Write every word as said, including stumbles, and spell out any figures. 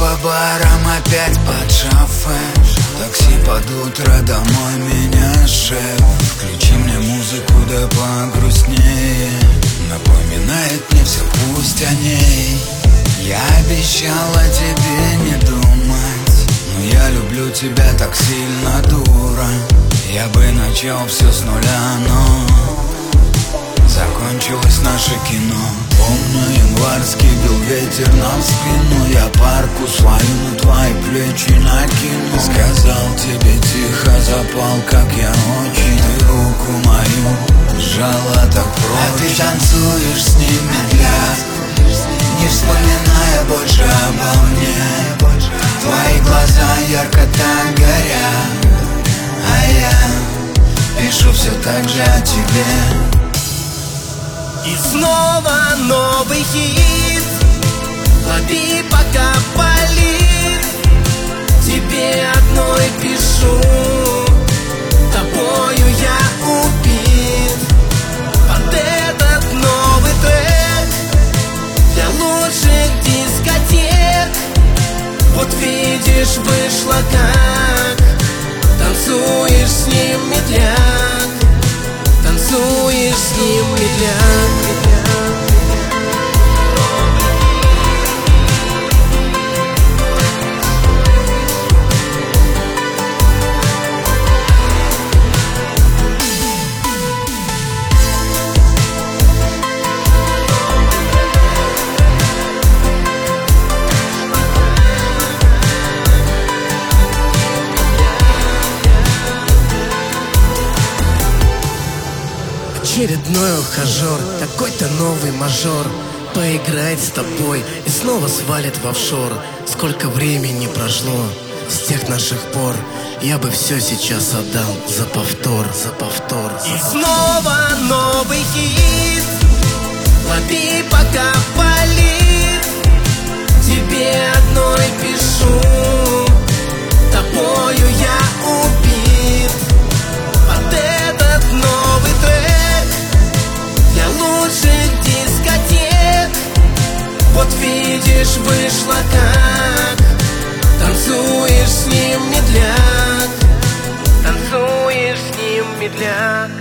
по барам, опять под шофе. Такси под утро, домой меня шеф. Включи мне музыку, да погрустнее. Напоминает мне все, пусть о ней. Я обещала тебе не думать, но я люблю тебя так сильно, дура. Я бы начал все с нуля, но закончилось наше кино. Помню, январский бил ветер нам в спину. Я парку свою на твои плечи накину. Сказал тебе тихо, запал, как я очень. Ты руку мою сжала так прочно. А ты танцуешь с ним медля, не вспоминая больше обо мне. Твои глаза ярко так горят, а я пишу все так же о тебе. И снова новый хит, лови пока болит. Тебе одной пишу, тобою я убит. Под этот новый трек для лучших дискотек. Вот видишь, вышло как. Танцуешь с ним медляк, танцуешь с ним медляк. Очередной ухажер, какой-то новый мажор поиграет с тобой и снова свалит в офшор. Сколько времени прошло с тех наших пор, я бы все сейчас отдал за повтор, за повтор. И снова новый хит, лови пока болит. Тебе одной пишу, тобою я убит. Под этот новый трек для лучших дискотек. Вот видишь, вышло как. Танцуешь с ним медляк, танцуешь с ним медляк.